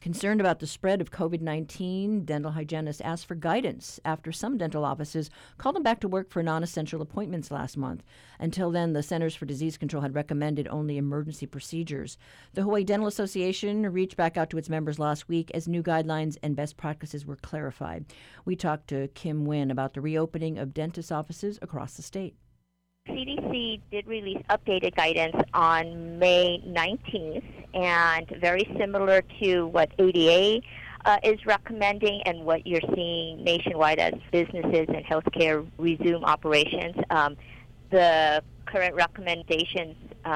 Concerned about the spread of COVID-19, dental hygienists asked for guidance after some dental offices called them back to work for non-essential appointments last month. Until then, the Centers for Disease Control had recommended only emergency procedures. The Hawaii Dental Association reached back out to its members last week as new guidelines and best practices were clarified. We talked to Kim Wynn about the reopening of dentist offices across the state. CDC did release updated guidance on May 19th, and very similar to what ADA is recommending and what you're seeing nationwide as businesses and healthcare resume operations. The current recommendations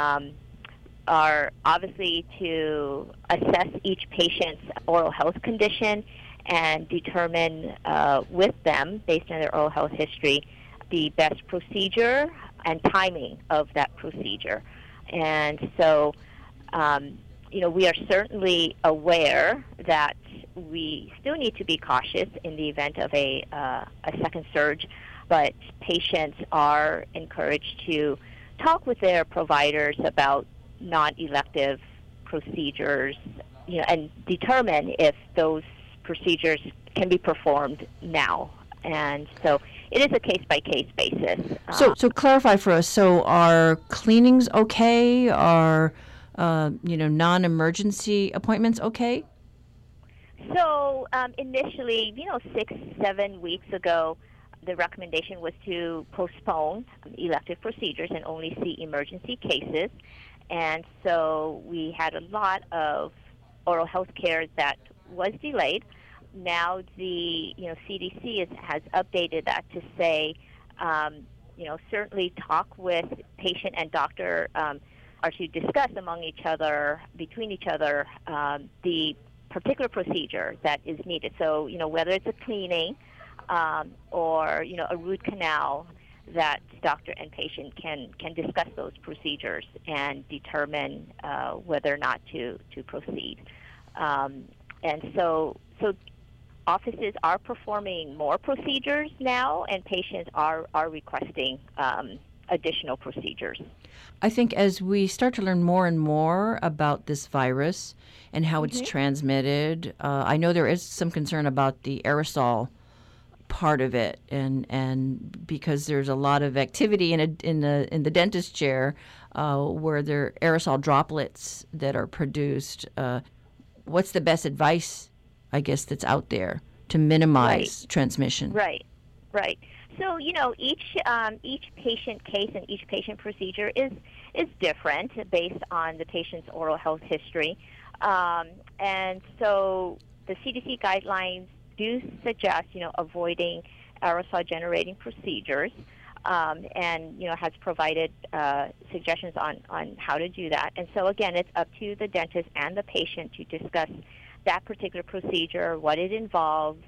are obviously to assess each patient's oral health condition and determine with them, based on their oral health history, the best procedure and timing of that procedure. And so, we are certainly aware that we still need to be cautious in the event of a second surge, but patients are encouraged to talk with their providers about non-elective procedures, and determine if those procedures can be performed now. And so it is a case-by-case basis. So clarify for us, so are cleanings okay? Are, non-emergency appointments okay? So initially, 6-7 weeks ago, the recommendation was to postpone elective procedures and only see emergency cases. And so we had a lot of oral health care that was delayed. Now the CDC has updated that to say, certainly talk with patient and doctor, or to discuss between each other, the particular procedure that is needed. So whether it's a cleaning or a root canal, that doctor and patient can discuss those procedures and determine whether or not to proceed. And so offices are performing more procedures now, and patients are requesting additional procedures. I think as we start to learn more and more about this virus and how it's transmitted, I know there is some concern about the aerosol part of it, and because there's a lot of activity in the dentist chair where there are aerosol droplets that are produced. What's the best advice, I guess, that's out there to minimize transmission? Right. So each patient case and each patient procedure is different based on the patient's oral health history, and so the CDC guidelines do suggest avoiding aerosol generating procedures, and has provided suggestions on how to do that. And so again, it's up to the dentist and the patient to discuss that particular procedure, what it involves,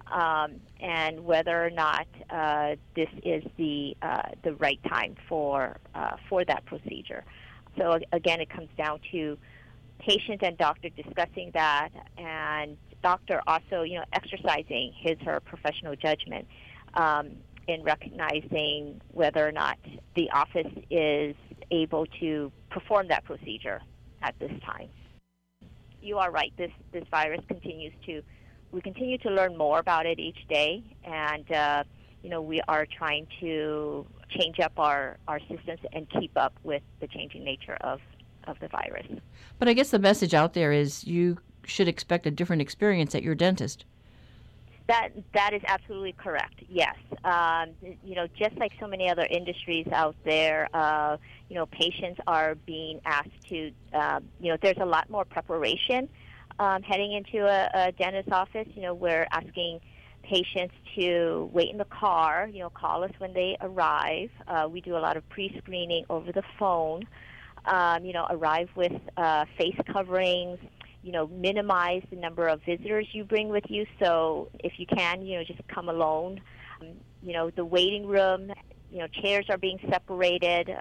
and whether or not this is the right time for that procedure. So again, it comes down to patient and doctor discussing that, and doctor also exercising his or her professional judgment in recognizing whether or not the office is able to perform that procedure at this time. You are right. This virus we continue to learn more about it each day, and we are trying to change up our systems and keep up with the changing nature of the virus. But I guess the message out there is you should expect a different experience at your dentist. That is absolutely correct. Yes, just like so many other industries out there, patients are being asked to. There's a lot more preparation heading into a dentist's office. We're asking patients to wait in the car. Call us when they arrive. We do a lot of pre-screening over the phone. Arrive with face coverings. Minimize the number of visitors you bring with you. So if you can, just come alone. The waiting room, chairs are being separated.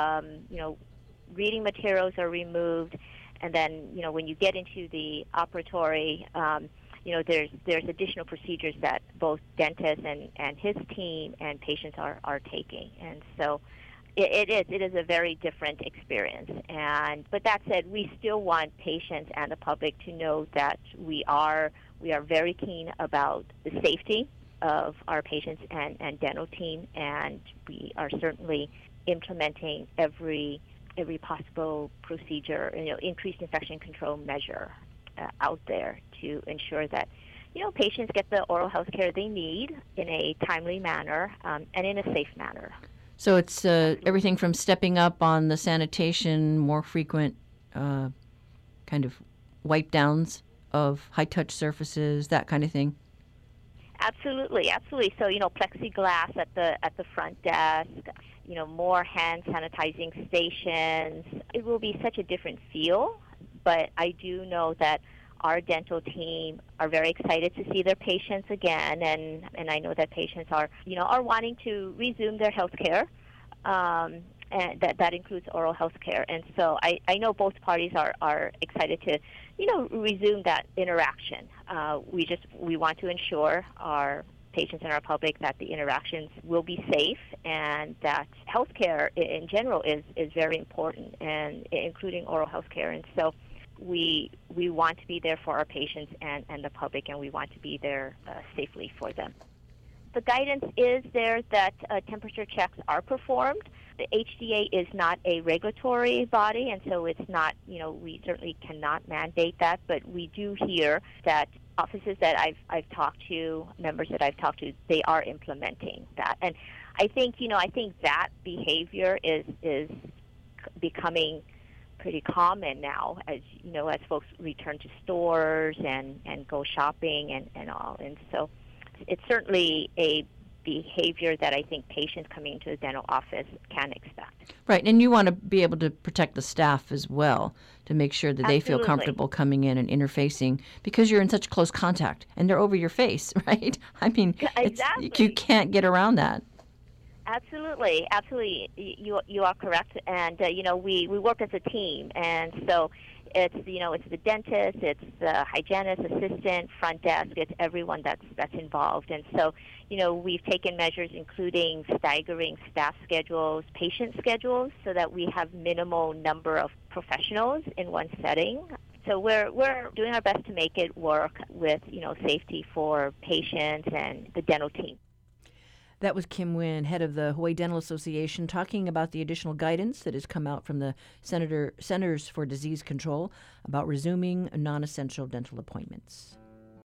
Reading materials are removed. And then, when you get into the operatory, there's additional procedures that both dentist and his team and patients are taking. And so It is a very different experience. But that said, we still want patients and the public to know that we are very keen about the safety of our patients and dental team, and we are certainly implementing every possible procedure, increased infection control measure out there to ensure that patients get the oral health care they need in a timely manner and in a safe manner. So it's everything from stepping up on the sanitation, more frequent kind of wipe downs of high touch surfaces, that kind of thing. Absolutely. So plexiglass at the front desk, more hand sanitizing stations. It will be such a different feel, but I do know that our dental team are very excited to see their patients again, and I know that patients are wanting to resume their health care, and that includes oral health care. And so I know both parties are excited to resume that interaction. We want to ensure our patients and our public that the interactions will be safe, and that healthcare in general is very important, and including oral health care. And so we want to be there for our patients and the public, and we want to be there safely for them. The guidance is there that temperature checks are performed. The HDA is not a regulatory body, and so it's not, we certainly cannot mandate that, but we do hear that offices that I've talked to, members that I've talked to, they are implementing that. And I think that behavior is becoming pretty common now, as folks return to stores and go shopping and all. And so it's certainly a behavior that I think patients coming into the dental office can expect. Right, and you want to be able to protect the staff as well, to make sure that they feel Absolutely. comfortable coming in and interfacing, because you're in such close contact and they're over your face, right? I mean, Exactly. You can't get around that. Absolutely. You are correct, and we work as a team, and so it's the dentist, it's the hygienist, assistant, front desk, it's everyone that's involved. And so we've taken measures including staggering staff schedules, patient schedules, so that we have minimal number of professionals in one setting. So we're doing our best to make it work with safety for patients and the dental team. That was Kim Nguyen, head of the Hawaii Dental Association, talking about the additional guidance that has come out from the Centers for Disease Control about resuming non-essential dental appointments.